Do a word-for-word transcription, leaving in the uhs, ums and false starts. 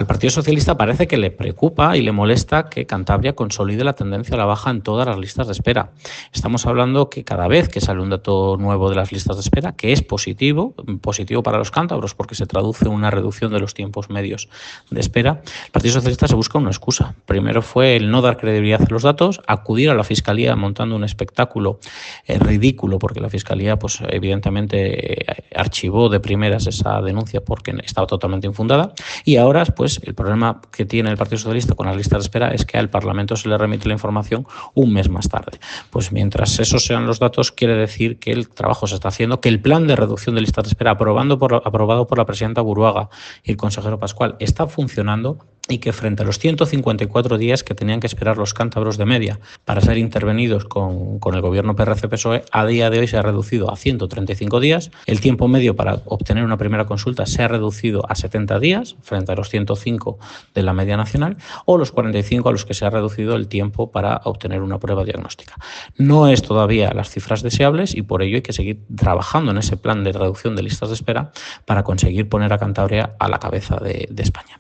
Al Partido Socialista parece que le preocupa y le molesta que Cantabria consolide la tendencia a la baja en todas las listas de espera. Estamos hablando que cada vez que sale un dato nuevo de las listas de espera, que es positivo, positivo para los cántabros porque se traduce en una reducción de los tiempos medios de espera, el Partido Socialista se busca una excusa. Primero fue el no dar credibilidad a los datos, acudir a la Fiscalía montando un espectáculo eh, ridículo, porque la Fiscalía pues evidentemente eh, archivó de primeras esa denuncia porque estaba totalmente infundada, y ahora pues el problema que tiene el Partido Socialista con las listas de espera es que al Parlamento se le remite la información un mes más tarde. Pues mientras esos sean los datos, quiere decir que el trabajo se está haciendo, que el plan de reducción de listas de espera aprobando por, aprobado por la presidenta Buruaga y el consejero Pascual está funcionando, y que frente a los ciento cincuenta y cuatro días que tenían que esperar los cántabros de media para ser intervenidos con, con el gobierno P R C P S O E, a día de hoy se ha reducido a ciento treinta y cinco días. El tiempo medio para obtener una primera consulta se ha reducido a setenta días frente a los ciento cinco de la media nacional, o los cuarenta y cinco a los que se ha reducido el tiempo para obtener una prueba diagnóstica. No es todavía las cifras deseables y por ello hay que seguir trabajando en ese plan de reducción de listas de espera para conseguir poner a Cantabria a la cabeza de, de España.